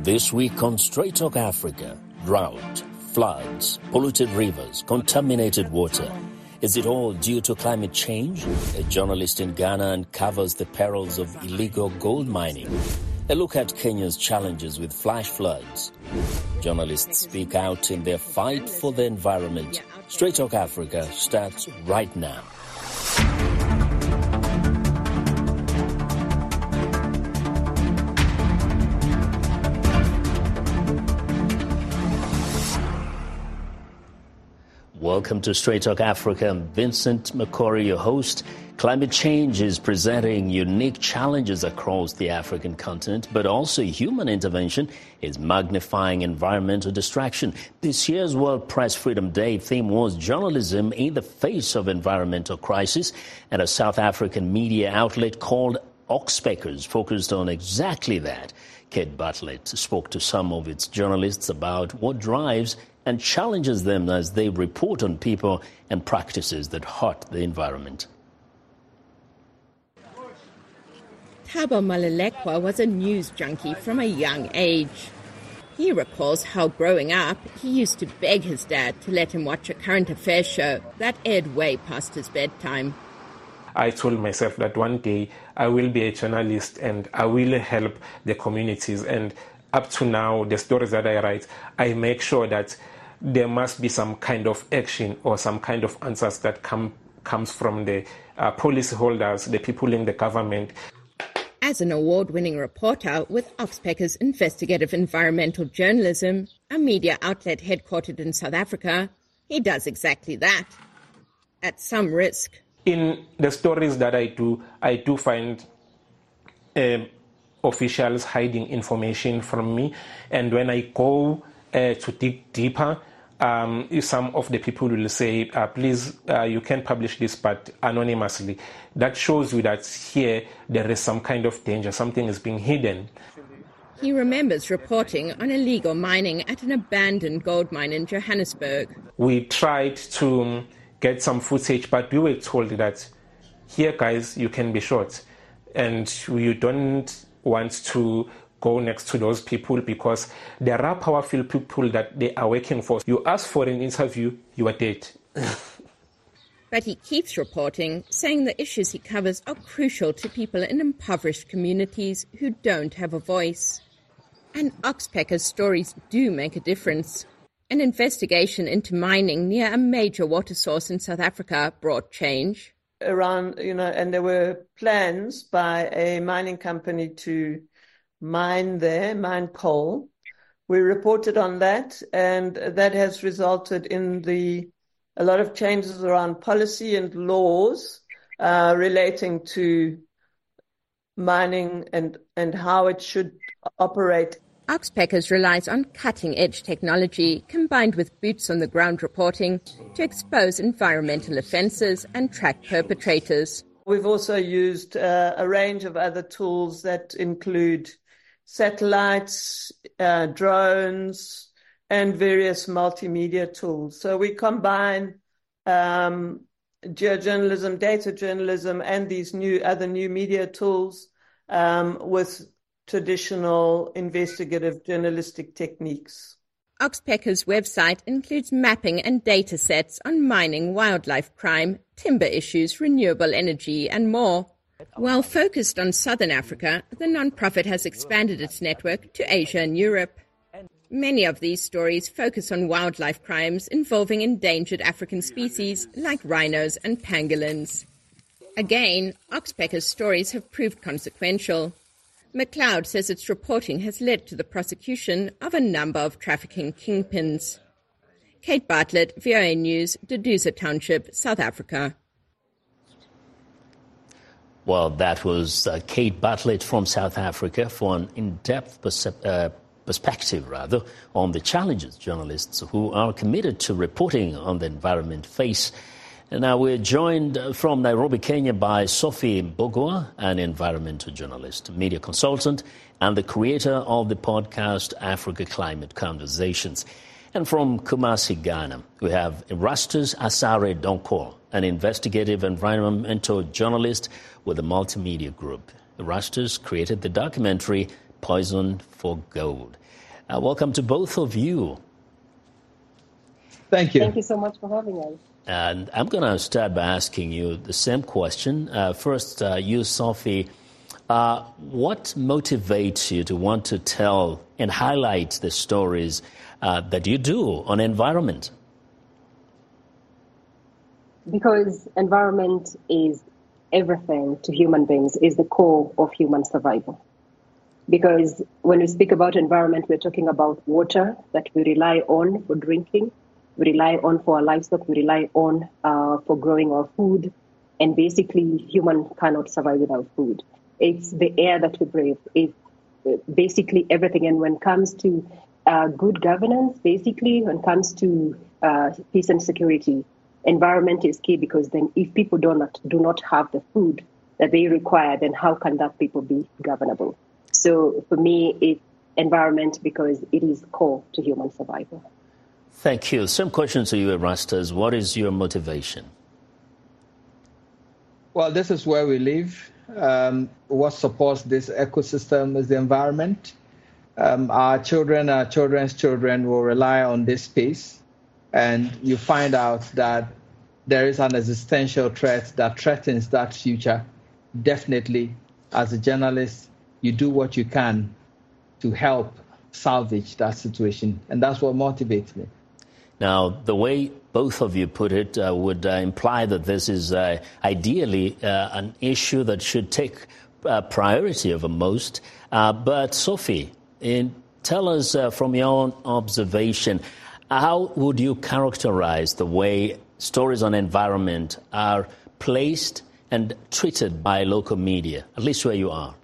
This week on Straight Talk Africa, drought, floods, polluted rivers, contaminated water. Is it all due to climate change? A journalist in Ghana uncovers the perils of illegal gold mining. A look at Kenya's challenges with flash floods. Journalists speak out in their fight for the environment. Straight Talk Africa starts right now. Welcome to Straight Talk Africa. I'm Vincent Makori, your host. Climate change is presenting unique challenges across the African continent, but also human intervention is magnifying environmental distraction. This year's World Press Freedom Day theme was journalism in the face of environmental crisis, and a South African media outlet called Oxpeckers focused on exactly that. Kate Bartlett spoke to some of its journalists about what drives and challenges them as they report on people and practices that hurt the environment. Thabo Malulekwa was a news junkie from a young age. He recalls how growing up, he used to beg his dad to let him watch a current affairs show that aired way past his bedtime. I told myself that one day I will be a journalist and I will help the communities. And up to now, the stories that I write, I make sure that there must be some kind of action or some kind of answers that comes from the policyholders, the people in the government. As an award-winning reporter with Oxpeckers Investigative Environmental Journalism, a media outlet headquartered in South Africa, he does exactly that, at some risk. In the stories that I do find officials hiding information from me, and when I go to dig deeper, some of the people will say, please, you can publish this, but anonymously. That shows you that here there is some kind of danger, something is being hidden. He remembers reporting on illegal mining at an abandoned gold mine in Johannesburg. We tried to get some footage, but we were told that here, guys, you can be shot, and you don't want to go next to those people because there are powerful people that they are working for. You ask for an interview, you are dead. But he keeps reporting, saying the issues he covers are crucial to people in impoverished communities who don't have a voice. And Oxpeckers' stories do make a difference. An investigation into mining near a major water source in South Africa brought change. And there were plans by a mining company to mine coal. We reported on that, and that has resulted in a lot of changes around policy and laws relating to mining and how it should operate. Oxpeckers relies on cutting-edge technology combined with boots-on-the-ground reporting to expose environmental offences and track perpetrators. We've also used a range of other tools that include satellites, drones, and various multimedia tools. So we combine geojournalism, data journalism, and these other new media tools with traditional investigative journalistic techniques. Oxpeckers' website includes mapping and data sets on mining, wildlife crime, timber issues, renewable energy, and more. While focused on Southern Africa, the non-profit has expanded its network to Asia and Europe. Many of these stories focus on wildlife crimes involving endangered African species like rhinos and pangolins. Again, Oxpeckers' stories have proved consequential. McLeod says its reporting has led to the prosecution of a number of trafficking kingpins. Kate Bartlett, VOA News, Duduza Township, South Africa. Well, that was Kate Bartlett from South Africa for an in-depth perspective on the challenges journalists who are committed to reporting on the environment face. And now we're joined from Nairobi, Kenya by Sophie Mbogwa, an environmental journalist, media consultant, and the creator of the podcast Africa Climate Conversations. And from Kumasi, Ghana, we have Erastus Asare Donkor, an investigative environmental journalist with the Multimedia Group. Erastus created the documentary Poison for Gold. Welcome to both of you. Thank you. Thank you so much for having us. And I'm going to start by asking you the same question. First, you, Sophie, what motivates you to want to tell and highlight the stories that you do on environment? Because environment is everything to human beings, is the core of human survival. Because when we speak about environment, we're talking about water that we rely on for drinking, we rely on for our livestock, we rely on for growing our food, and basically human cannot survive without food. It's the air that we breathe. It's basically everything. And when it comes to good governance, basically when it comes to peace and security, environment is key, because then if people do not have the food that they require, then how can that people be governable? So for me, it's environment because it is core to human survival. Thank you. Same question to you, Erastus. What is your motivation? Well, this is where we live. What supports this ecosystem is the environment. Our children, our children's children will rely on this space. And you find out that there is an existential threat that threatens that future. Definitely, as a journalist, you do what you can to help salvage that situation. And that's what motivates me. Now, the way both of you put it would imply that this is ideally an issue that should take priority over most. But Sophie, tell us from your own observation, how would you characterize the way stories on environment are placed and treated by local media, at least where you are?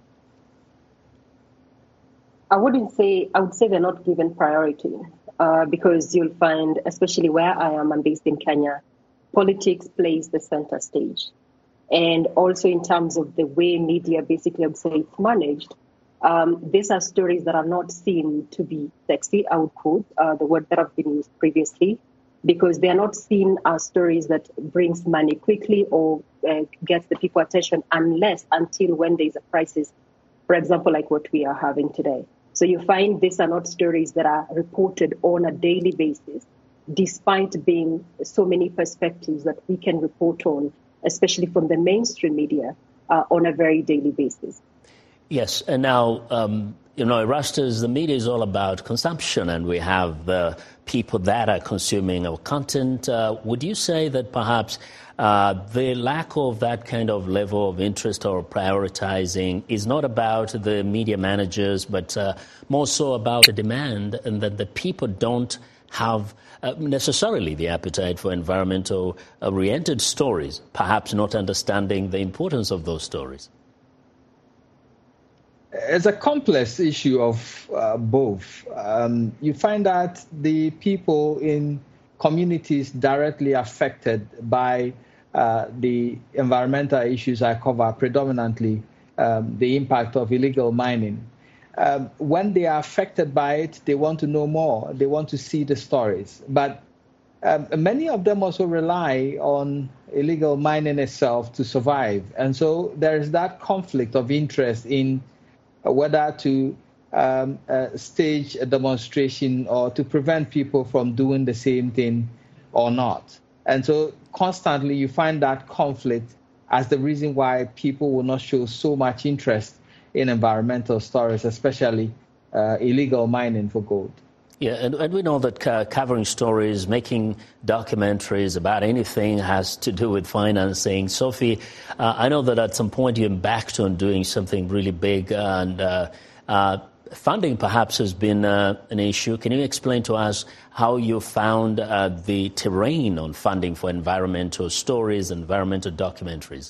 I would say they're not given priority because you'll find, especially where I am, I'm based in Kenya, politics plays the center stage. And also in terms of the way media basically, I would say, it's managed, these are stories that are not seen to be sexy, I would quote the word that have been used previously, because they are not seen as stories that brings money quickly or gets the people attention until when there's a crisis, for example, like what we are having today. So you find these are not stories that are reported on a daily basis, despite being so many perspectives that we can report on, especially from the mainstream media, on a very daily basis. Yes, and now, Erastus, the media is all about consumption, and we have the people that are consuming our content. Would you say that perhaps the lack of that kind of level of interest or prioritizing is not about the media managers, but more so about the demand, and that the people don't have necessarily the appetite for environmental-oriented stories, perhaps not understanding the importance of those stories? It's a complex issue of both. You find that the people in communities directly affected by the environmental issues I cover, predominantly the impact of illegal mining. When they are affected by it, they want to know more. They want to see the stories. But many of them also rely on illegal mining itself to survive. And so there is that conflict of interest in whether to stage a demonstration or to prevent people from doing the same thing or not. And so constantly you find that conflict as the reason why people will not show so much interest in environmental stories, especially illegal mining for gold. Yeah, and we know that covering stories, making documentaries about anything has to do with financing. Sophie, I know that at some point you embarked on doing something really big, and funding perhaps has been an issue. Can you explain to us how you found the terrain on funding for environmental stories, environmental documentaries?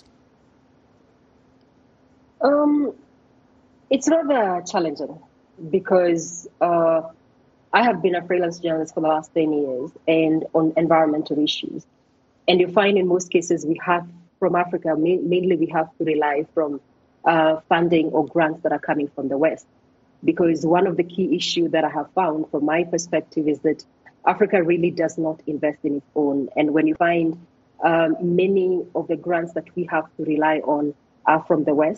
It's rather challenging because I have been a freelance journalist for the last 10 years and on environmental issues. And you find in most cases we have from Africa, mainly we have to rely from funding or grants that are coming from the West. Because one of the key issues that I have found from my perspective is that Africa really does not invest in its own. And when you find many of the grants that we have to rely on are from the West,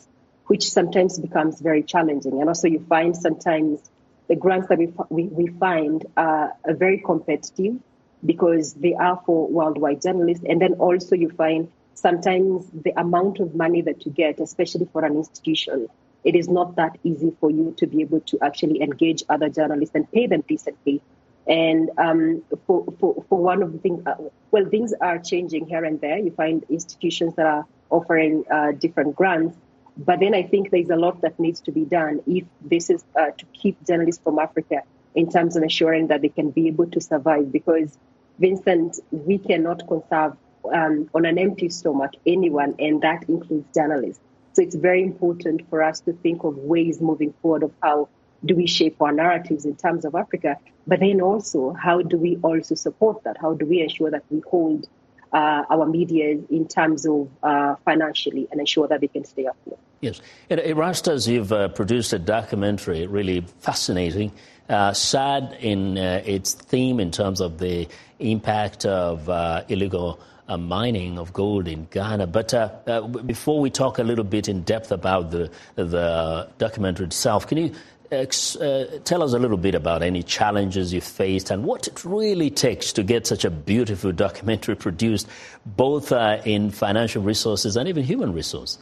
which sometimes becomes very challenging. And also you find sometimes the grants that we find are very competitive because they are for worldwide journalists. And then also you find sometimes the amount of money that you get, especially for an institution, it is not that easy for you to be able to actually engage other journalists and pay them decently. And for one of the things, things are changing here and there. You find institutions that are offering different grants. But then I think there's a lot that needs to be done if this is to keep journalists from Africa in terms of ensuring that they can be able to survive. Because, Vincent, we cannot conserve on an empty stomach anyone, and that includes journalists. So it's very important for us to think of ways moving forward of how do we shape our narratives in terms of Africa, but then also how do we also support that? How do we ensure that we hold our media in terms of financially and ensure that they can stay afloat? Yes. Erastus, you've produced a documentary, really fascinating, sad in its theme in terms of the impact of illegal mining of gold in Ghana. But before we talk a little bit in depth about the documentary itself, can you tell us a little bit about any challenges you faced and what it really takes to get such a beautiful documentary produced, both in financial resources and even human resources?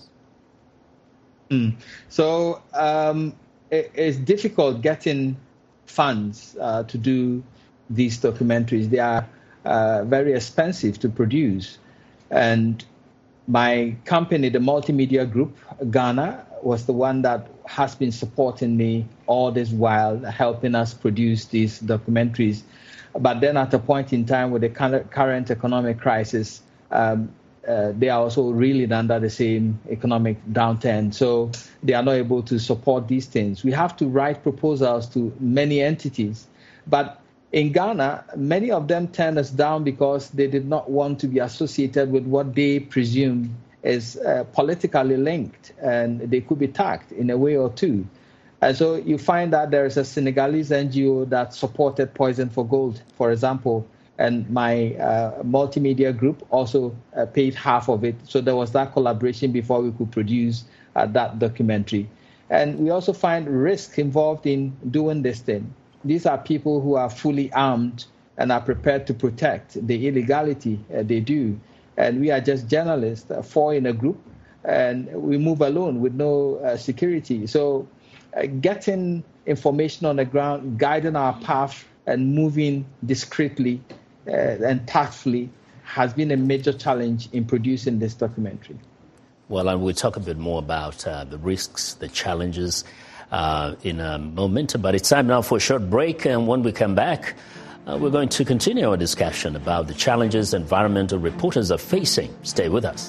So it's difficult getting funds to do these documentaries. They are very expensive to produce. And my company, the Multimedia Group, Ghana, was the one that has been supporting me all this while, helping us produce these documentaries. But then at a point in time with the current economic crisis, they are also reeling under the same economic downturn. So they are not able to support these things. We have to write proposals to many entities. But in Ghana, many of them turned us down because they did not want to be associated with what they presume is politically linked, and they could be tagged in a way or two. And so you find that there is a Senegalese NGO that supported Poison for Gold, for example, and my multimedia group also paid half of it. So there was that collaboration before we could produce that documentary. And we also find risk involved in doing this thing. These are people who are fully armed and are prepared to protect the illegality they do. And we are just journalists, four in a group, and we move alone with no security. So getting information on the ground, guiding our path, and moving discreetly and tactfully has been a major challenge in producing this documentary. Well, and we'll talk a bit more about the risks, the challenges in a moment. But it's time now for a short break. And when we come back, we're going to continue our discussion about the challenges environmental reporters are facing. Stay with us.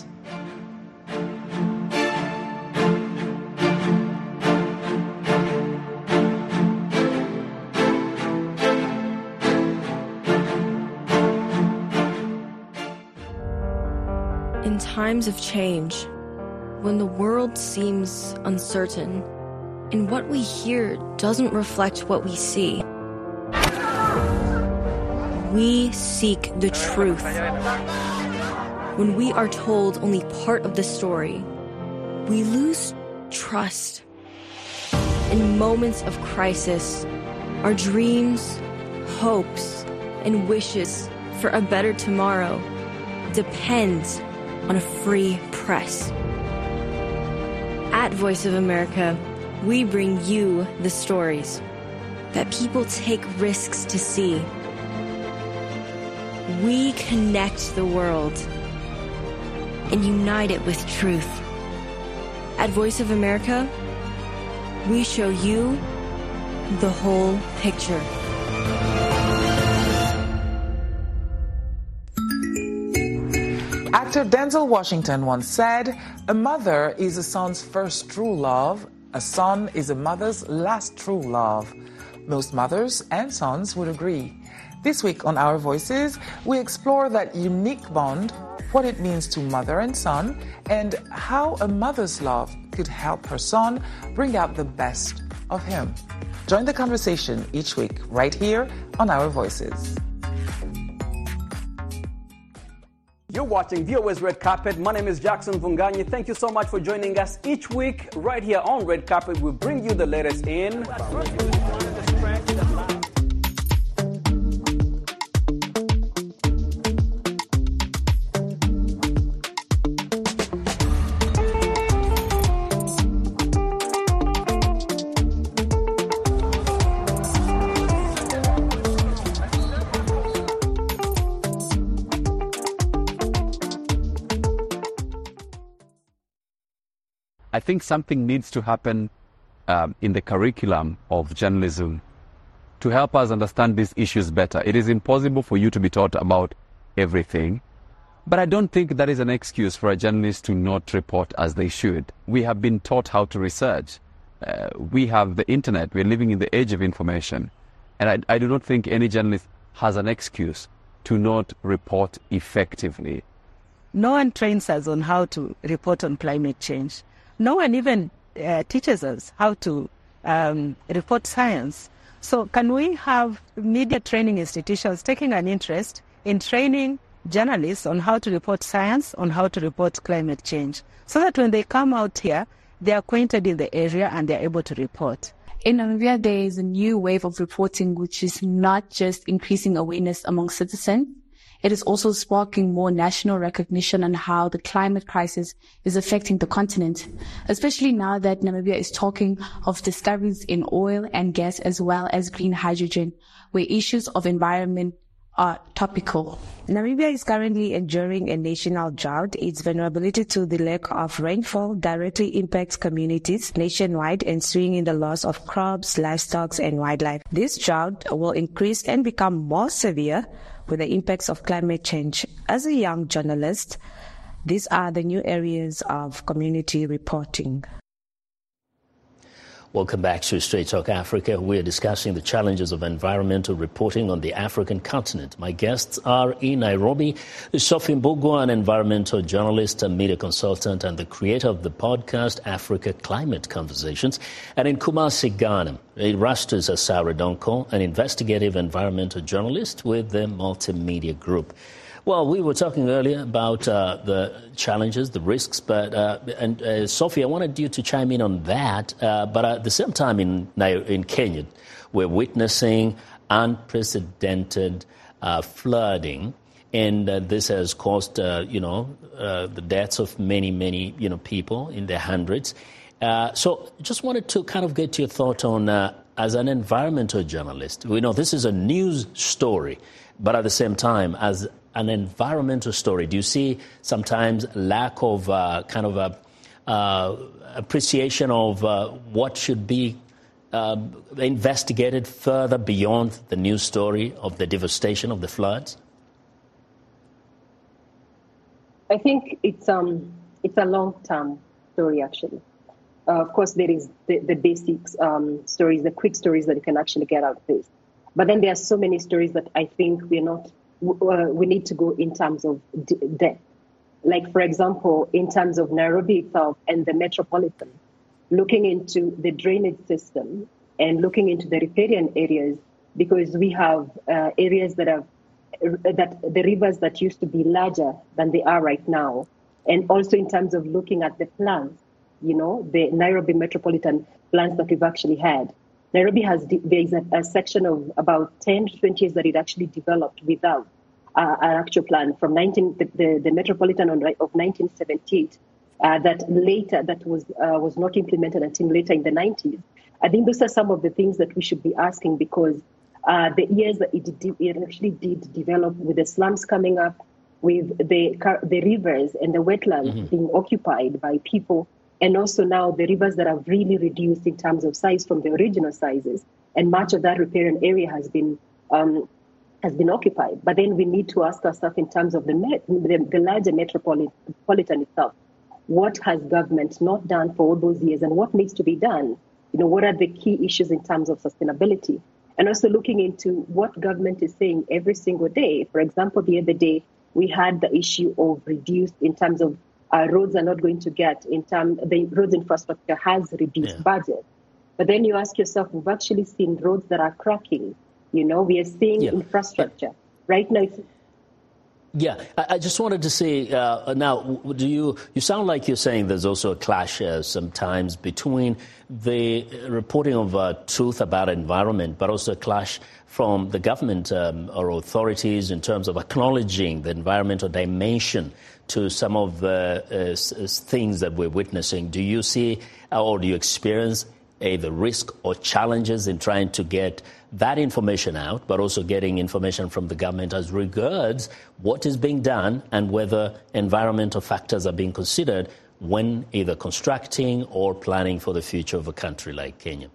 In times of change, when the world seems uncertain and what we hear doesn't reflect what we see, we seek the truth. When we are told only part of the story, we lose trust. In moments of crisis, our dreams, hopes, and wishes for a better tomorrow depends on a free press. At Voice of America, we bring you the stories that people take risks to see. We connect the world and unite it with truth. At Voice of America, we show you the whole picture. Actor Denzel Washington once said, "A mother is a son's first true love. A son is a mother's last true love." Most mothers and sons would agree. This week on Our Voices, we explore that unique bond, what it means to mother and son, and how a mother's love could help her son bring out the best of him. Join the conversation each week right here on Our Voices. You're watching VOA's Red Carpet. My name is Jackson Vunganyi. Thank you so much for joining us each week right here on Red Carpet. We bring you the latest in... I think something needs to happen in the curriculum of journalism to help us understand these issues better. It is impossible for you to be taught about everything, but I don't think that is an excuse for a journalist to not report as they should. We have been taught how to research. We have the internet. We're living in the age of information. And I do not think any journalist has an excuse to not report effectively. No one trains us on how to report on climate change. No one even teaches us how to report science. So can we have media training institutions taking an interest in training journalists on how to report science, on how to report climate change, so that when they come out here, they're acquainted in the area and they're able to report? In Namibia, there is a new wave of reporting, which is not just increasing awareness among citizens. It is also sparking more national recognition on how the climate crisis is affecting the continent, especially now that Namibia is talking of discoveries in oil and gas as well as green hydrogen, where issues of environment are topical. Namibia is currently enduring a national drought. Its vulnerability to the lack of rainfall directly impacts communities nationwide, ensuing in the loss of crops, livestock, and wildlife. This drought will increase and become more severe with the impacts of climate change. As a young journalist, these are the new areas of community reporting. Welcome back to Straight Talk Africa. We're discussing the challenges of environmental reporting on the African continent. My guests are in Nairobi, Sophie Mbugua, an environmental journalist, a media consultant, and the creator of the podcast Africa Climate Conversations, and in Kumasi, Ghana, Erastus Asara Donko, an investigative environmental journalist with the Multimedia Group. Well, we were talking earlier about the challenges, the risks, but Sophie, I wanted you to chime in on that. But at the same time, in Kenya, we're witnessing unprecedented flooding, and this has caused, the deaths of many, people in their hundreds. So, just wanted to kind of get your thought on, as an environmental journalist, we know this is a news story, but at the same time, as an environmental story, do you see sometimes lack of appreciation of what should be investigated further beyond the news story of the devastation of the floods? I think it's a long-term story, actually. Of course, there is the basics stories, the quick stories that you can actually get out of this. But then there are so many stories that I think we need to go in terms of depth. Like, for example, in terms of Nairobi itself and the metropolitan, looking into the drainage system and looking into the riparian areas, because we have areas that the rivers that used to be larger than they are right now. And also in terms of looking at the plants, the Nairobi metropolitan plants that we've actually had. Nairobi there is a section of about 10 to 20 years that it actually developed without an actual plan from the metropolitan of 1978 that was not implemented until later in the 90s. I think those are some of the things that we should be asking, because the years that it actually did develop, with the slums coming up, with the rivers and the wetlands being occupied by people. And also now the rivers that have really reduced in terms of size from the original sizes, and much of that riparian area has been occupied. But then we need to ask ourselves in terms of the larger metropolitan itself, what has government not done for all those years, and what needs to be done? What are the key issues in terms of sustainability? And also looking into what government is saying every single day. For example, the other day we had the issue of reduced in terms of roads are not going to get the roads infrastructure has reduced budget. But then you ask yourself, we've actually seen roads that are cracking. We are seeing infrastructure right now. Yeah, I just wanted to say, now, you sound like you're saying there's also a clash sometimes between the reporting of truth about environment, but also a clash from the government or authorities in terms of acknowledging the environmental dimension to some of the things that we're witnessing. Do you see or do you experience the risk or challenges in trying to get that information out, but also getting information from the government as regards what is being done and whether environmental factors are being considered when either constructing or planning for the future of a country like Kenya?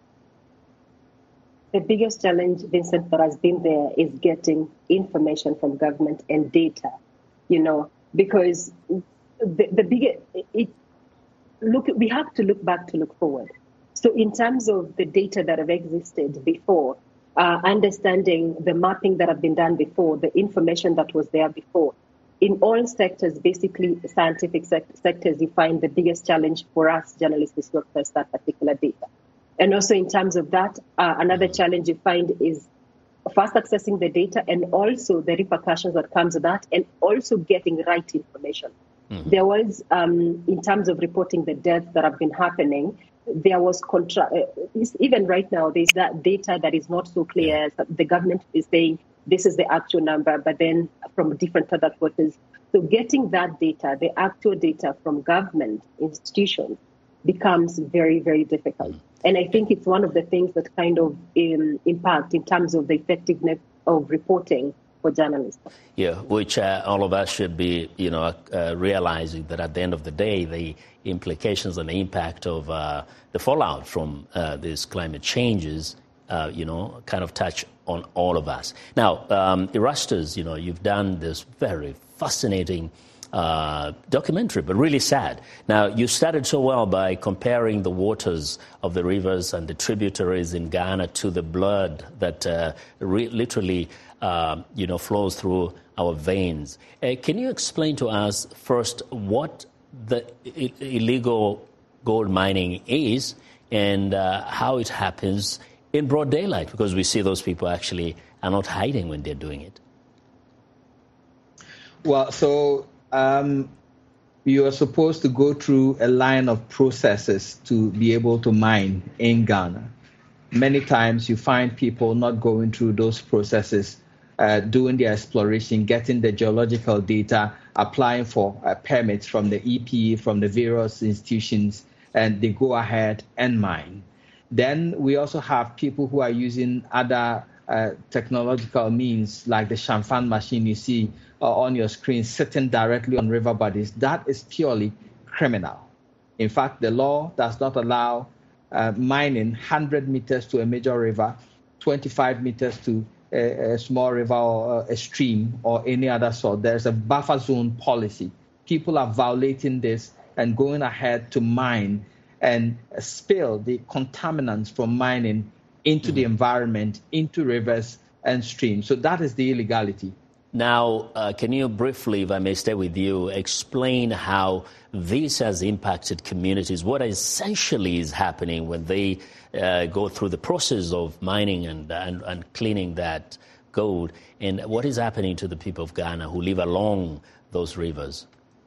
The biggest challenge, Vincent, that has been there is getting information from government and data, because we have to look back to look forward. So in terms of the data that have existed before, understanding the mapping that have been done before, the information that was there before, in all sectors, basically scientific sectors, you find the biggest challenge for us journalists is to access that particular data. And also in terms of that, another challenge you find is first accessing the data and also the repercussions that comes with that, and also getting right information. Mm-hmm. There was, in terms of reporting the deaths that have been happening, there was even right now, there's that data that is not so clear. Yeah. The government is saying this is the actual number, but then from different other quarters. So getting that data, the actual data from government institutions, becomes very, very difficult. And I think it's one of the things that kind of impact in terms of the effectiveness of reporting for journalists. Yeah, which all of us should be, realizing that at the end of the day, the implications and the impact of the fallout from these climate changes, kind of touch on all of us. Now, Erastus, you've done this very fascinating documentary, but really sad. Now, you started so well by comparing the waters of the rivers and the tributaries in Ghana to the blood that literally, flows through our veins. Can you explain to us first what the illegal gold mining is and how it happens in broad daylight? Because we see those people actually are not hiding when they're doing it. Well, so you are supposed to go through a line of processes to be able to mine in Ghana. Many times you find people not going through those processes, doing the exploration, getting the geological data, applying for permits from the EPE, from the various institutions, and they go ahead and mine. Then we also have people who are using other technological means like the Shamfan machine you see on your screen sitting directly on river bodies. That is purely criminal. In fact, the law does not allow mining 100 meters to a major river, 25 meters to a small river or a stream or any other sort. There's a buffer zone policy. People are violating this and going ahead to mine and spill the contaminants from mining into the environment, into rivers and streams. So that is the illegality. Now, can you briefly, if I may stay with you, explain how this has impacted communities? What essentially is happening when they go through the process of mining and cleaning that gold? And what is happening to the people of Ghana who live along those rivers?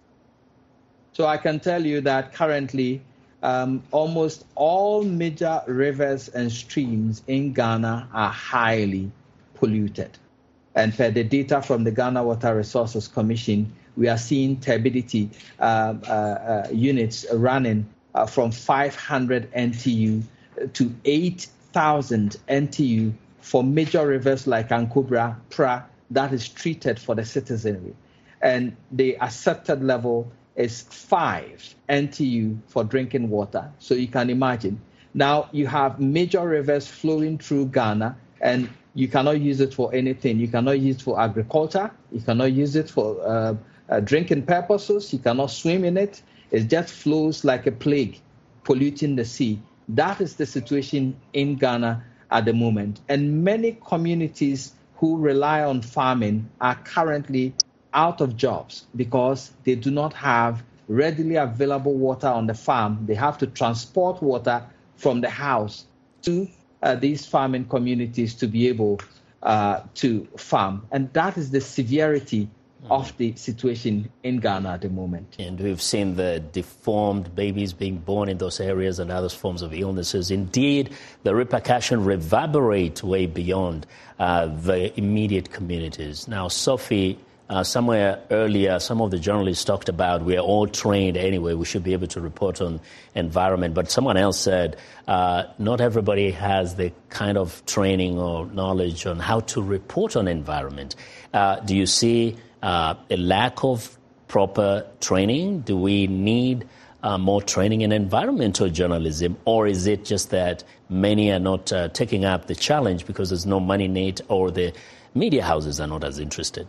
So I can tell you that currently almost all major rivers and streams in Ghana are highly polluted. And per the data from the Ghana Water Resources Commission, we are seeing turbidity units running from 500 NTU to 8,000 NTU for major rivers like Ankobra, Pra, that is treated for the citizenry. And the accepted level is 5 NTU for drinking water. So you can imagine. Now you have major rivers flowing through Ghana, and you cannot use it for anything. You cannot use it for agriculture. You cannot use it for drinking purposes. You cannot swim in it. It just flows like a plague, polluting the sea. That is the situation in Ghana at the moment. And many communities who rely on farming are currently out of jobs because they do not have readily available water on the farm. They have to transport water from the house to these farming communities to be able to farm. And that is the severity of the situation in Ghana at the moment. And we've seen the deformed babies being born in those areas and other forms of illnesses. Indeed, the repercussions reverberate way beyond the immediate communities. Now, Sophie, somewhere earlier, some of the journalists talked about we are all trained anyway, we should be able to report on environment. But someone else said not everybody has the kind of training or knowledge on how to report on environment. Do you see a lack of proper training? Do we need more training in environmental journalism? Or is it just that many are not taking up the challenge because there's no money in it, or the media houses are not as interested?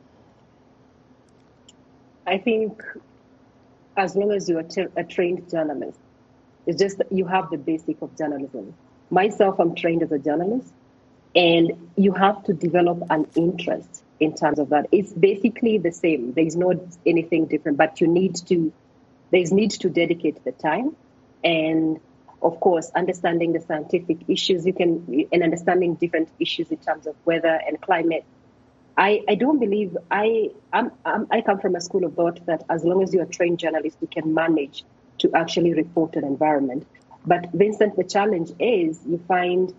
I think as long as you're a trained journalist, it's just that you have the basic of journalism. Myself, I'm trained as a journalist, and you have to develop an interest in terms of that. It's basically the same. There's not anything different, but there's need to dedicate the time, and of course, understanding the scientific issues and understanding different issues in terms of weather and climate. I don't believe I come from a school of thought that as long as you're a trained journalist, you can manage to actually report on environment. But Vincent, the challenge is you find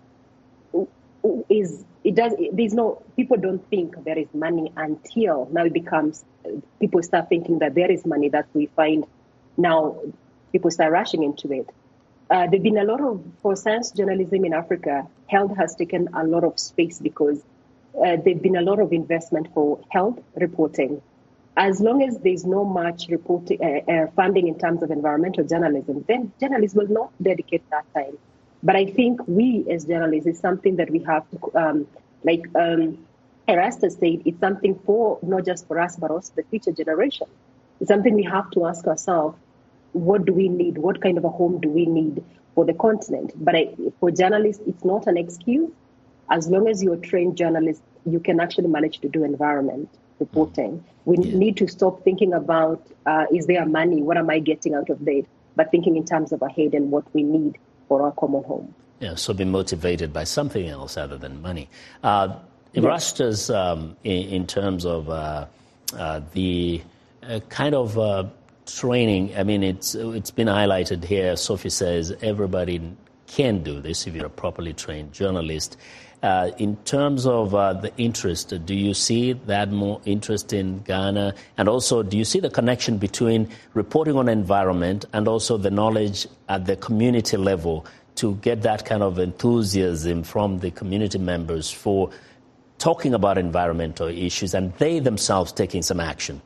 people don't think there is money until now it becomes people start thinking that there is money, that we find now people start rushing into it. There've been a lot of, for science journalism in Africa, health has taken a lot of space because there've been a lot of investment for health reporting. As long as there's no much reporting funding in terms of environmental journalism, then journalists will not dedicate that time. But I think we as journalists is something that we have to, Erastus said, it's something for not just for us, but also the future generation. It's something we have to ask ourselves, what do we need? What kind of a home do we need for the continent? But for journalists, it's not an excuse. As long as you're a trained journalist, you can actually manage to do environment reporting. We need to stop thinking about, is there money? What am I getting out of that? But thinking in terms of ahead and what we need for our common home. Yeah, so be motivated by something else other than money. Erastus, in terms of the kind of training, I mean, it's been highlighted here. Sophie says everybody can do this if you're a properly trained journalist. In terms of the interest, do you see that more interest in Ghana? And also, do you see the connection between reporting on environment and also the knowledge at the community level to get that kind of enthusiasm from the community members for talking about environmental issues and they themselves taking some action?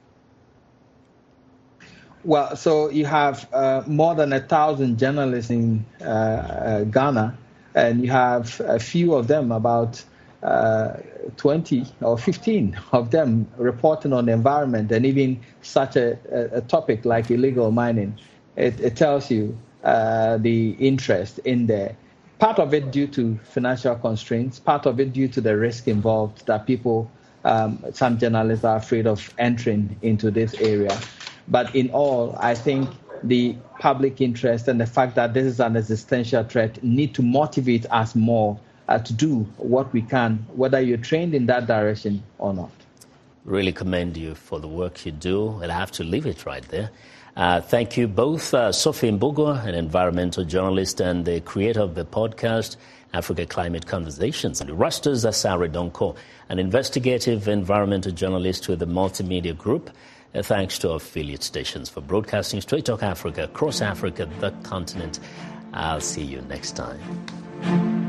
Well, so you have more than 1,000 journalists in Ghana, and you have a few of them, about 20 or 15 of them reporting on the environment, and even such a topic like illegal mining. It tells you the interest in there. Part of it due to financial constraints, part of it due to the risk involved that people, some journalists are afraid of entering into this area. But in all, I think the public interest and the fact that this is an existential threat need to motivate us more to do what we can, whether you're trained in that direction or not. Really commend you for the work you do. I'll have to leave it right there. Thank you both, Sophie Mbugua, an environmental journalist and the creator of the podcast Africa Climate Conversations, and Erastus Asare Donkor, an investigative environmental journalist with the Multimedia Group. Thanks to our affiliate stations for broadcasting Straight Talk Africa, across Africa, the continent. I'll see you next time.